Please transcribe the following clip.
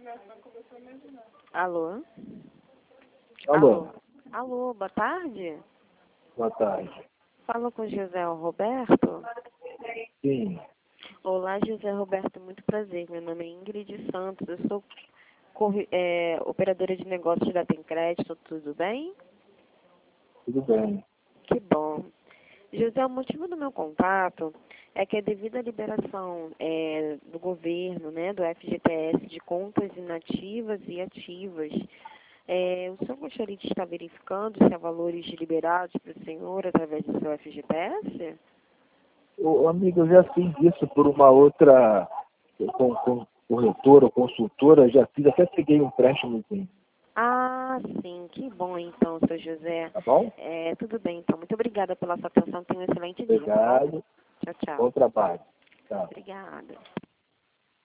Alô? Alô. Alô, boa tarde. Boa tarde. Falo com José Roberto? Sim. Olá, José Roberto, muito prazer. Meu nome é Ingrid Santos, eu sou operadora de negócios da Tem Crédito, tudo bem? Tudo bem. Que bom. José, o motivo do meu contato é que devido à liberação do governo, né, do FGTS, de contas inativas e ativas, o senhor gostaria de estar verificando se há valores liberados para o senhor através do seu FGTS? Ô, amigo, eu já fiz isso por uma outra corretora ou consultora, já fiz, até peguei um empréstimozinho. Ah, sim, que bom então, seu José. Tá bom? Tudo bem, então. Muito obrigada pela sua atenção. Tenha um excelente dia. Obrigado. Tchau, tchau. Bom trabalho. Tchau. Obrigada.